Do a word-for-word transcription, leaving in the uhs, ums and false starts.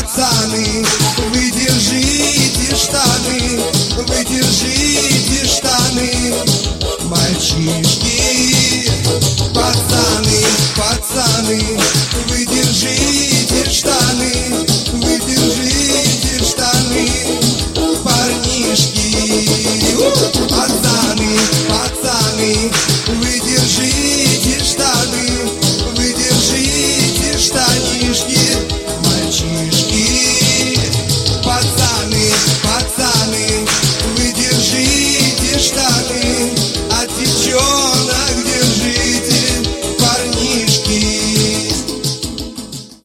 пацаны, вы держите штаны, вы держите штаны. Мальчишки, пацаны, пацаны, вы держите штаны, вы держите штаны. Парнишки, пацаны, пацаны, вы держите